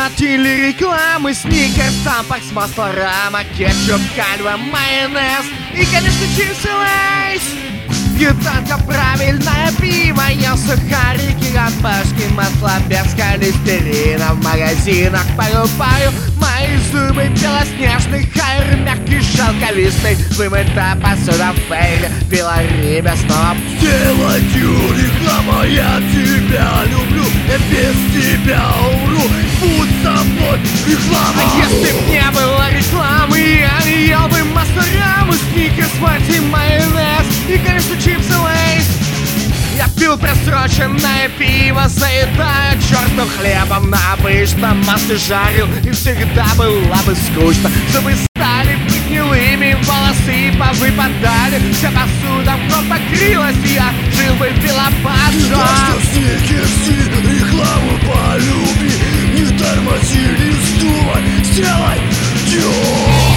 телерекламы, сникерс, тампакс, масло, рама, кетчуп, кальва, майонез и, конечно, чипсы Лейс. Бьютанка, правильное пиво, я сухарики, ромашки, масло без холестерина. В магазинах покупаю мои зубы, белоснежный хайр, мягкий, шелковистый, вымыта посуда в фейле, пила рыбя снова. Делаю реклама, я тебя люблю, я без тебя умру, будь со мной реклама. А если б не было рекламы, я не ел бы масло, раму, сникерс, морти, майонез и, конечно, чипсы Лейс. Я пил просроченное пиво, заедая чертом хлебом, на обычном масле жарил, и всегда было бы скучно. Зубы стали гнилыми, волосы повыпадали, вся посуда покрылась, и я жил бы пилопаджо. Так что сникерси, рекламу полюби, не тормози, не вздумай, сделай дела.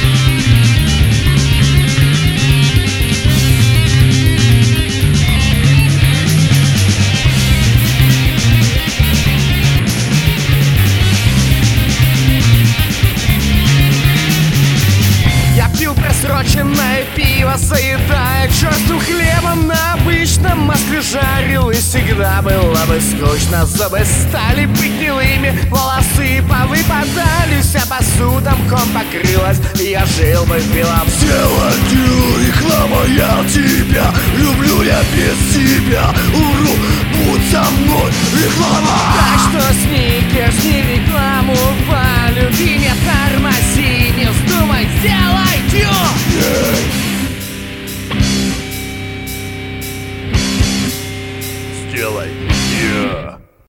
Просроченное пиво, заедая черствым хлебом, на обычном масле жарил, и всегда было бы скучно. Зубы стали быть гнилыми, волосы повыпадали, вся посуда мхом покрылась, и я жил бы в белом. Делаю реклама, я тебя люблю, я без тебя умру, будь со мной реклама. Так что сникерс не реклама.